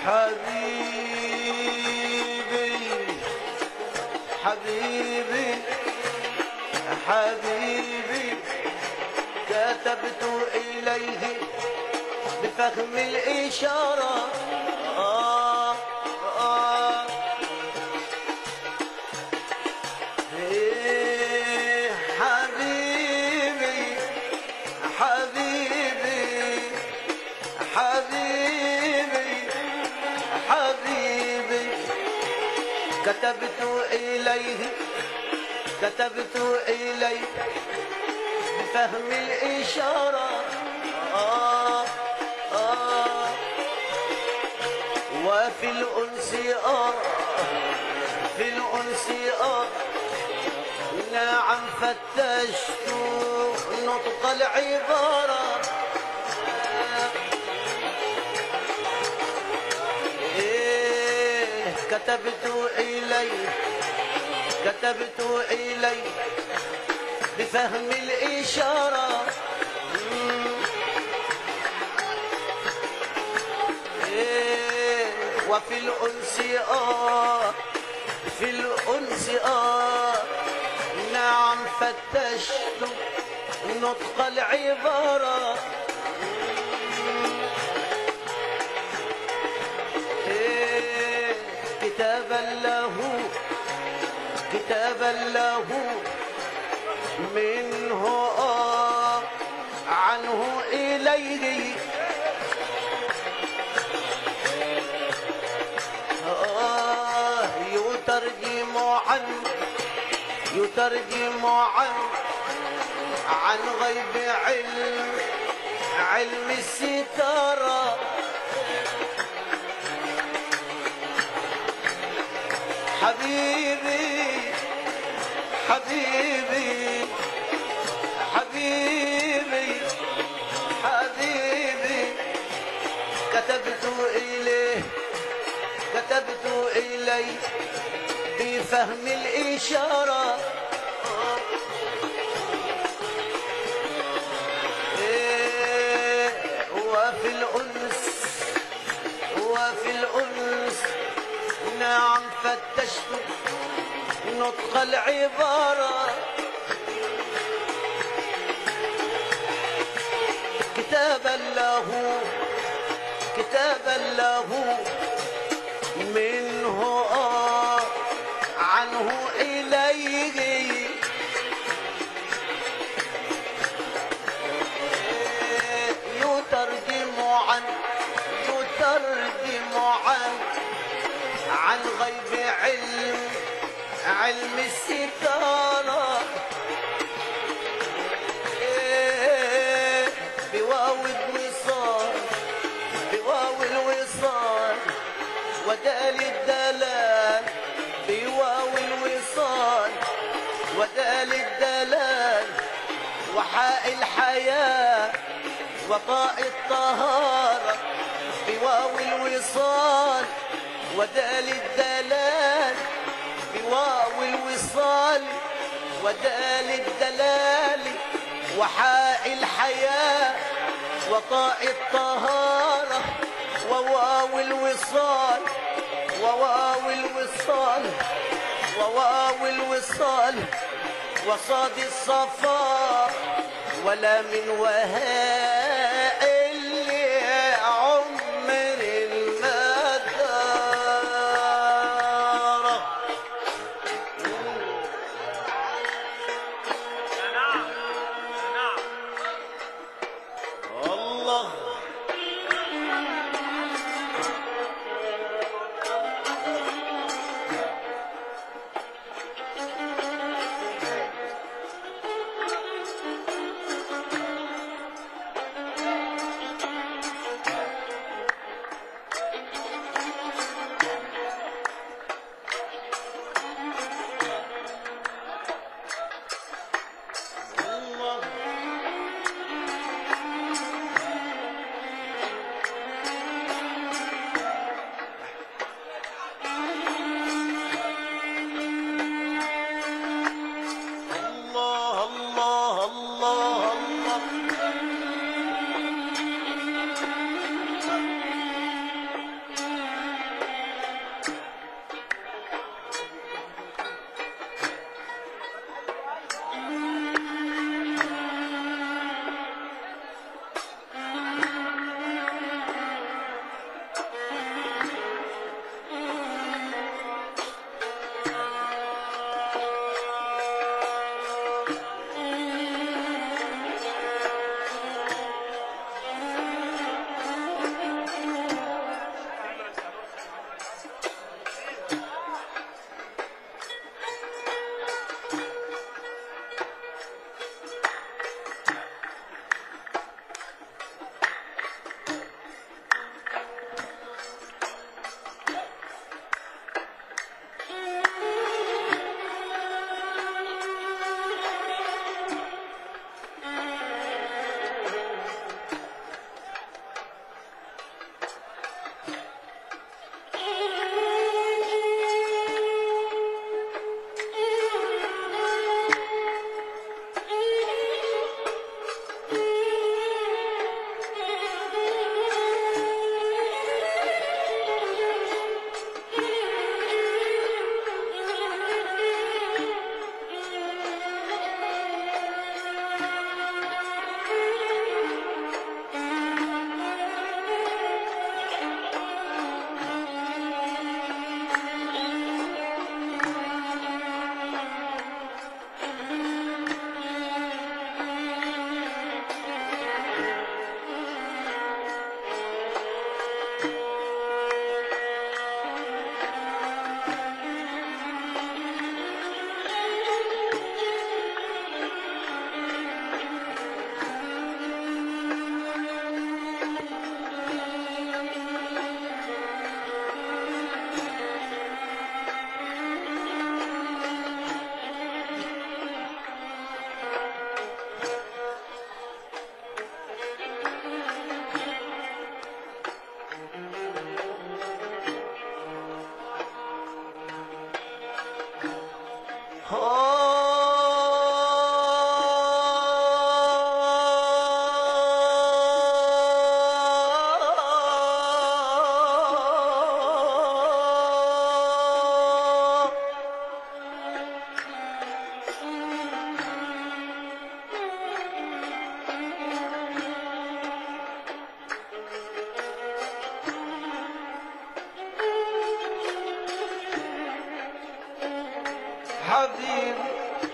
حبيبي حبيبي حبيبي كتبت إليه بفهم الإشارة حبيبي حبيبي حبيبي حبيبي كتبت إليه بفهم الإشارة وفي الأنس في الأنس نعم فتشت نطق العبارة كتبت إليه بفهم الإشارة وفي الأنس في الأنس نعم فتشت نطق العبارة كتابا له منه عنه إليه يترجم عن غيب علم الستارة حبيبي حبيبي حبيبي حبيبي كتبت إليه بفهم الإشارة وفي الأنس نعم فتشت نطق العبارة كتابا له منه عنه إليه يترجم عن غيب علم الستارة بواو الوصال ودال الدلال بواو الوصال ودال الدلال وحاء الحياة وطاء الطهارة بواو الوصال ودال الدلال بواو الوصال ودال الدلال وحاء الحياة وطاء الطهارة وواو الوصال وصاد الصفا ولا من وهاء اللي عمر المدار الله حبيبي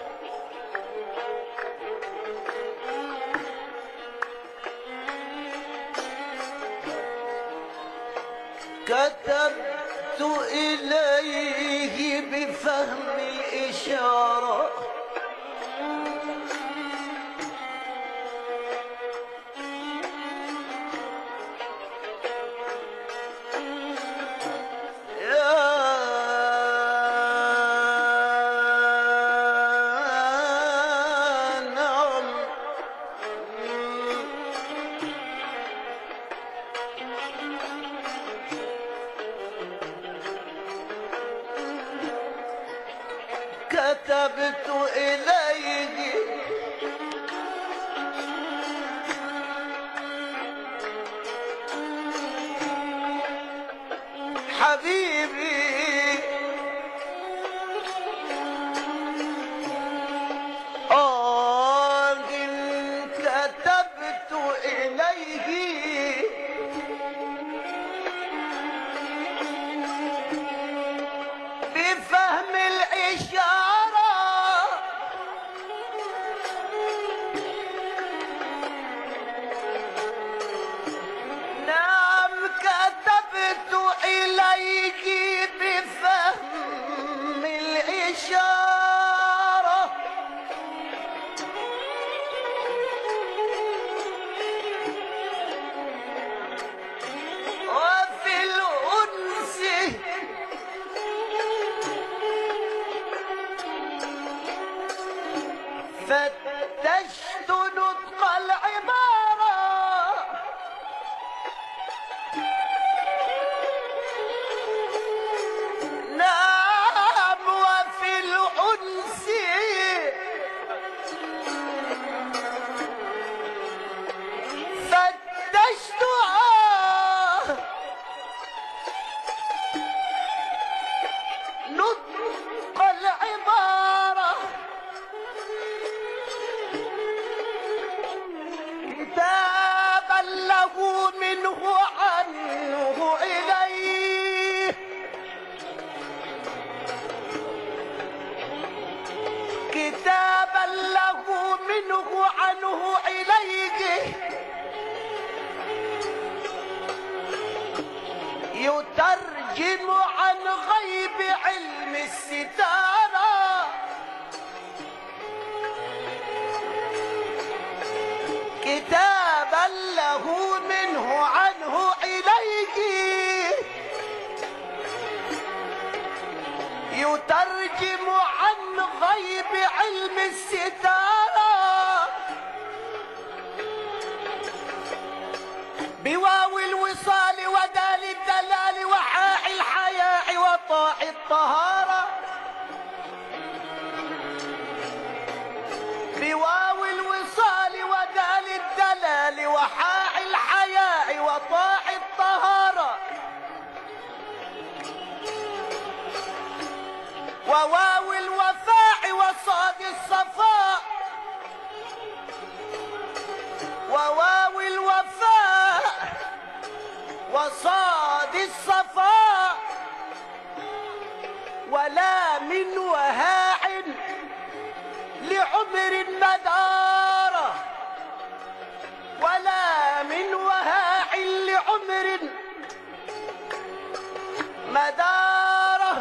كتبت إليه بفهم الإشارة كتبت إليه حبيبي إن كتبت إليه بفهم الإشارة نعم كتبت إليك بفهم الإشارة وفي الأنس فتشت نطق العبارة نعم وفي الأنس فتشتها نطق العبارة كتابا له منه عنه إليه كتابا له منه عنه إليه يترجم عن غيب علم الستارة كتابا له منه عنه إليه يترجم عن غيب علم الستارة بواو الوصال ودال الدلال وحاء الحياء وطاء الطهارة بواو الوصال ودال الدلال وحاء الحياء وطاء الطهارة وواو الوفاء وصاد الصفاء وواو الوفاء وصاد الصفاء ولا من وهاع لعمر مدارة ولا من وهاع لعمر مدارة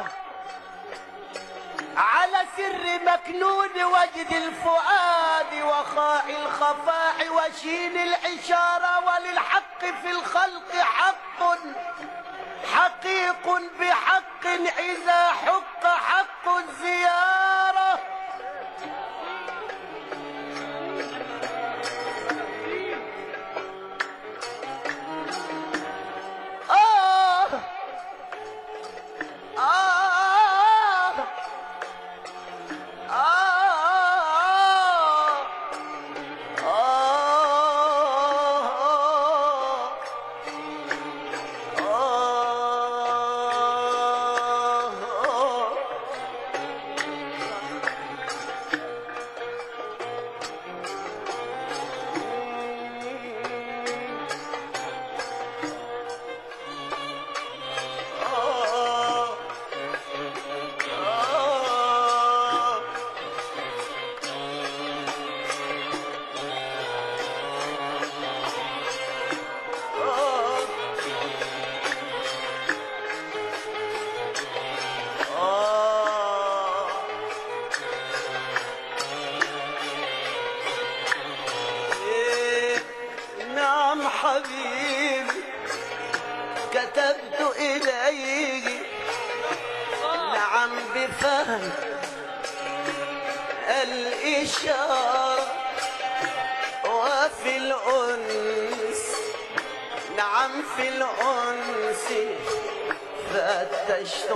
على سر مكنون وجد الفؤاد وخاء الخفاء وشين الإشارة وللحق في الخلق حق حقيق بحق إذا حق حق الزيارة حبيبي كتبت إليه نعم بفهم الإشارة وفي الأنس نعم في الأنس فتشت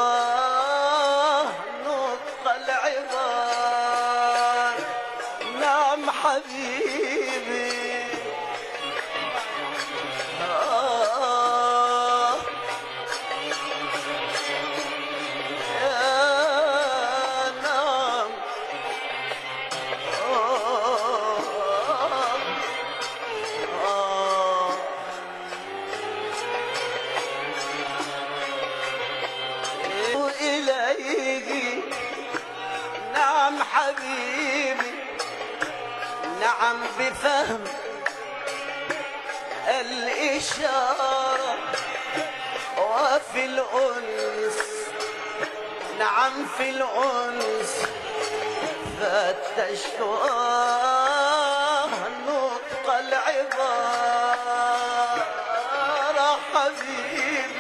نطق العبار نعم حبيبي نعم حبيبي نعم بفهم الإشارة وفي الأنس نعم في الأنس فتشت نطق العبارة حبيبي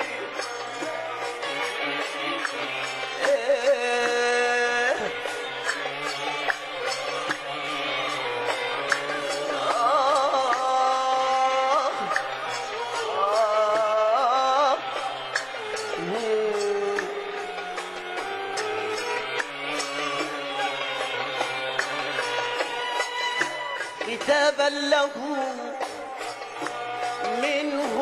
كتابا له منه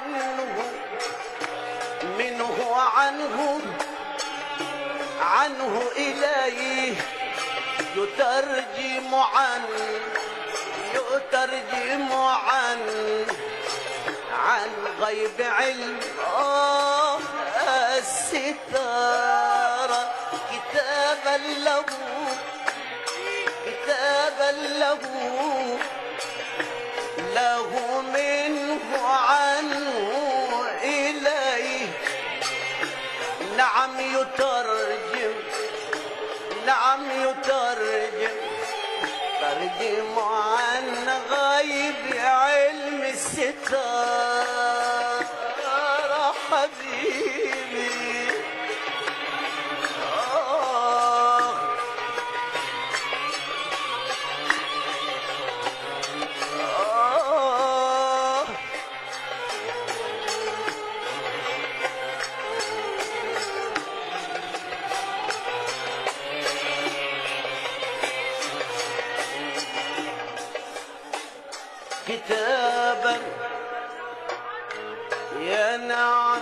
عنه إليه يترجم عن غيب علم الستارة كتابا له منه عنه إليه نعم يترجم عن غيب علم الستارة حبيبي كتابا يا نعم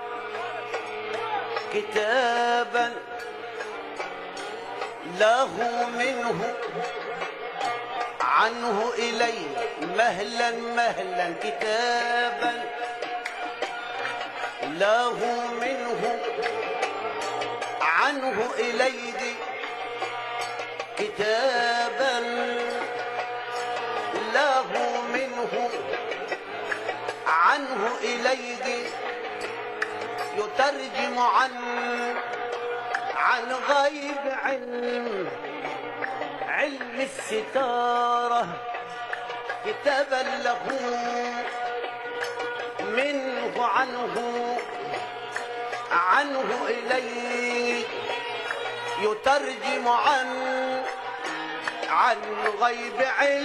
كتابا له منه عنه إليه مهلا كتابا له منه عنه إليه كتابا له منه عنه إليه يترجم عن غيب علم الستارة كتابا له منه عنه إليه يترجم عن غيب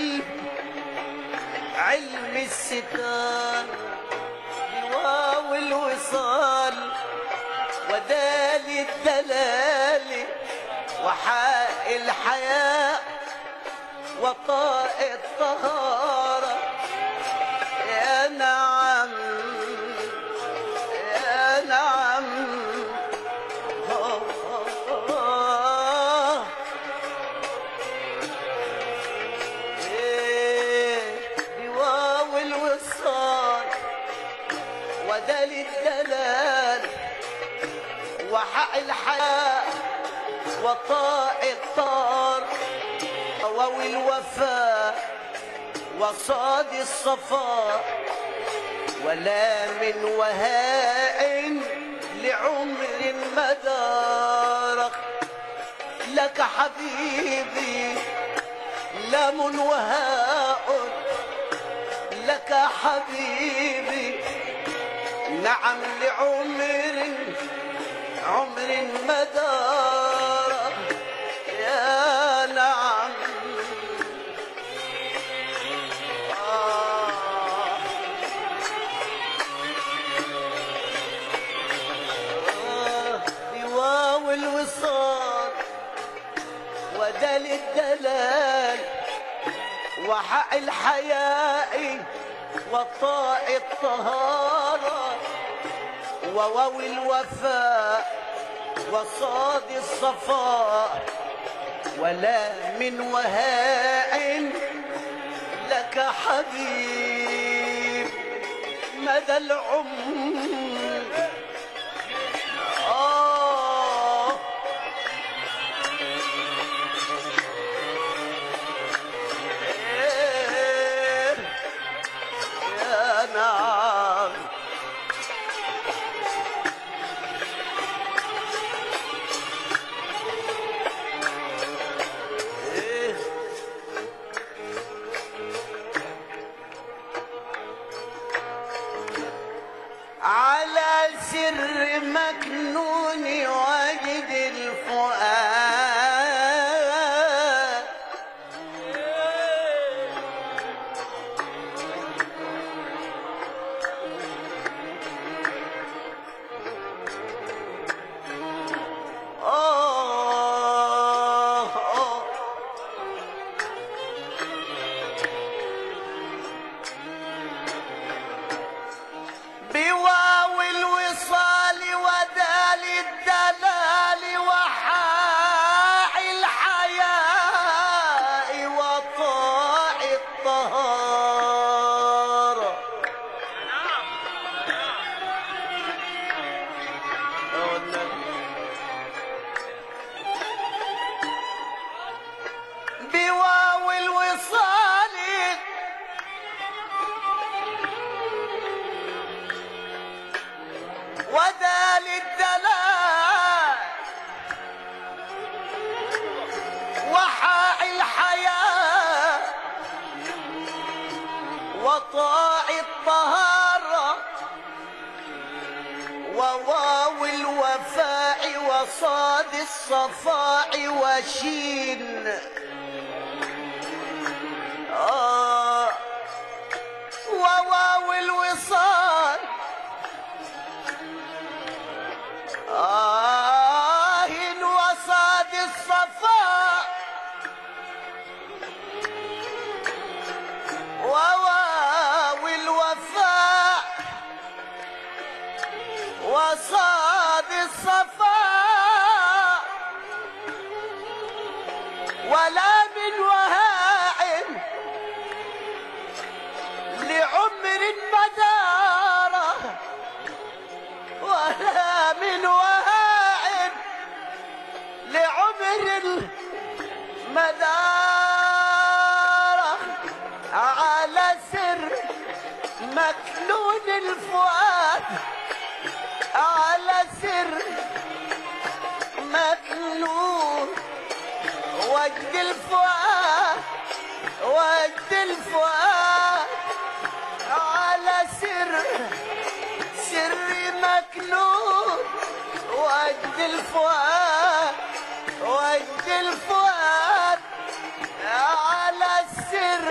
علم الستار بواو الوصال ودال الدلال وحاء الحياء وطاء الطهارة يا نعم بواو الوصال ودال الدلال وحاء الحياء وطاء الطار واو الوفاء وصاد الصفاء ولام وهاء لعمر مدارك لك حبيبي لام وهاء لك لك حبيبي، نعم عمر مدار، يا نعم. لواء الوصال ودل الدلال وحق الحياء وطاء الطهارة وواو الوفاء وصاد الصفاء، ولا من وهاء لك حبيب مدى العمر. يا نعم. على سر مكنون وجد الفؤاد، بواو الوصال ودال الدلال وحاء الحياء وطاء الطهارة. بواو الوصال ودال الدلال وحاء الحياة وطاء الطهارة وواو الوفاء وصاد الصفاء وشين وواو الوصال وصاد الصفاء وواو الوفاء وصاد الصفاء، ولا من وهاء لعمر مداره، ولا من وهاء لعمر المدار، على سر مكنون الفؤاد، على سر مكنون وجد الفؤاد، وجد الفؤاد، على سر مكنون وجد الفؤاد، وجد الفؤاد، على السر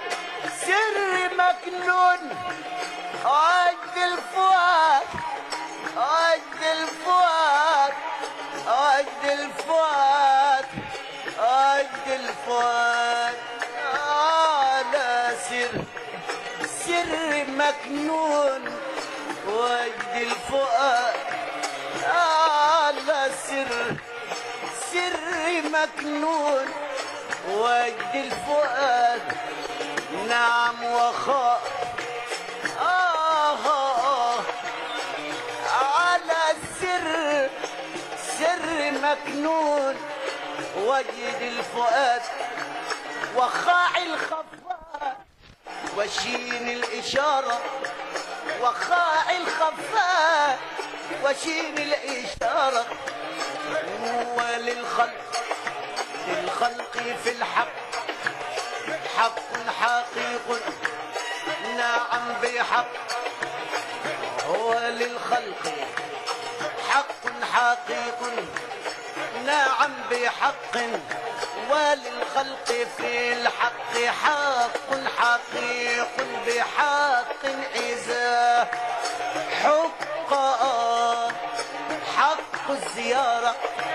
مكنون وجد الفؤاد، وجد الفؤاد، وجد الفؤاد، وجد الفؤاد، على سر مكنون وجد الفؤاد، على سر مكنون وجد الفؤاد، نعم وخاء على سر مكنون وجد الفؤاد، وخاء الخفاء وشين الإشارة، وخاء الخفاء وشين الإشارة، للخلق في الحق حق حقيق، نعم بحق هو للخلق حق حقيق نعم بحق وللخلق في الحق حق حقيق بحق إذا حق حق الزيارة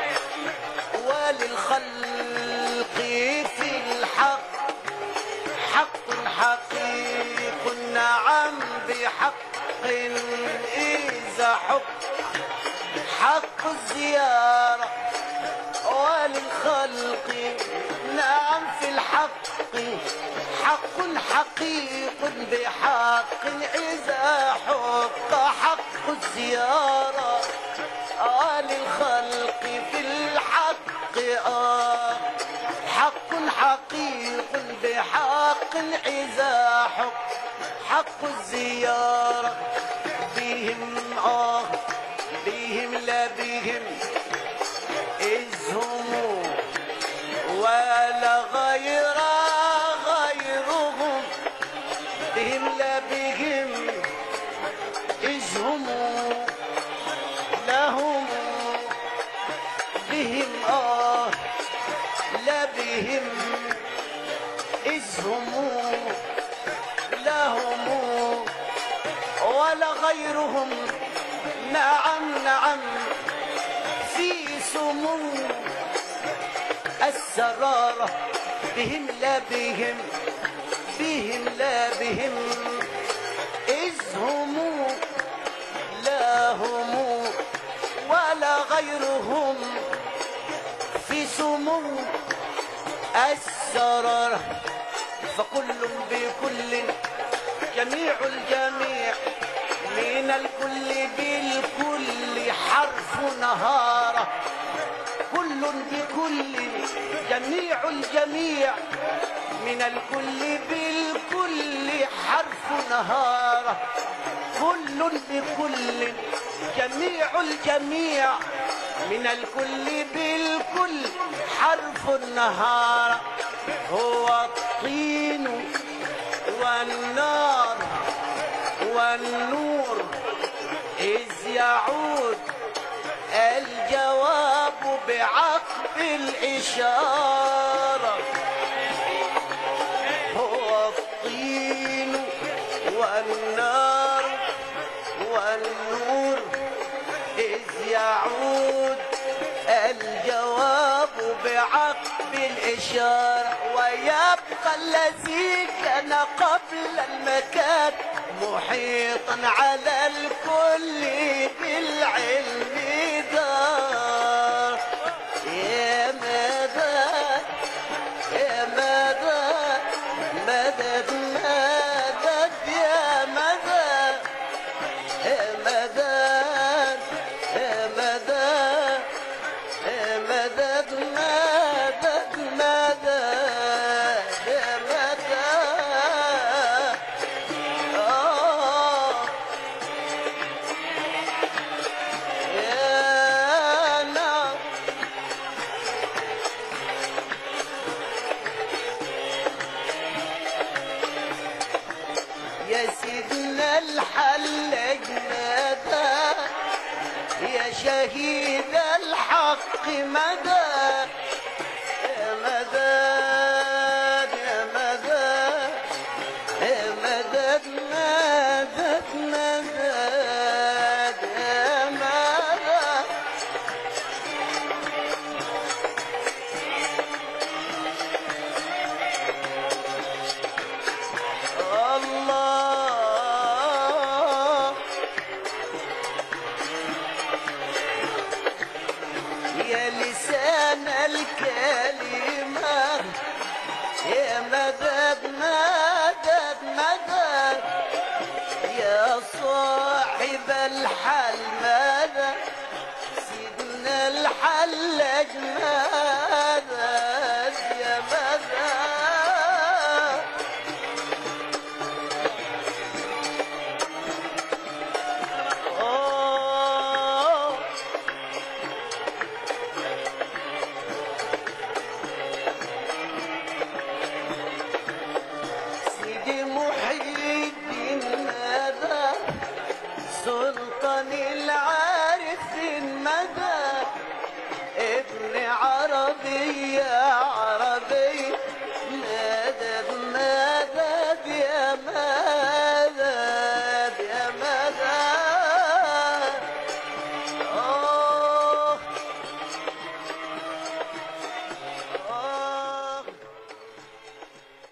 وللخلق في الحق حق حقيق نعم بحق إذا حق حق الزيارة وللخلق نعم في الحق حق حقيق بحق إذا حق حق الزيارة وللخلق في الحق حق حقيق بحق إذا حق حق الزيارة بهم بهم لا بهم إذ هم ولا غيرهم بهم لا بهم إذ هم لهم بهم لا بهم إذ هم لهم ولا غيرهم نعم نعم في سمو السرارة بهم لا بهم بهم لا بهم إذ هم لا هم ولا غيرهم في سمو السرارة فكل بكل جميع الجميع من الكل بالكل حرف نهارة كل بكل جميع الجميع من الكل بالكل حرف نهارة كل بكل جميع الجميع من الكل بالكل حرف النهار هو الطين والنار والنور إذ يعود الجواب بعقب الإشارة هو الطين والنار والنور إذ يعود الجواب بعقب الإشارة ويبقى الذي كان قبل المكان محيطا على الكل بالعلم دار يا مدد يا مدد مدد مدد يا مدد يا مدد يا مدد يا مدد مدد مدد يا مدد يا سيدنا الحلاج مدى يا شهيد الحق مدى يا مدد يا مدد يا مدد مدد مدد يا مدد الله يا لسان الكلمة يا مدد مدد مدد يا صاحب الحل مدد سيدنا الحلاج مدد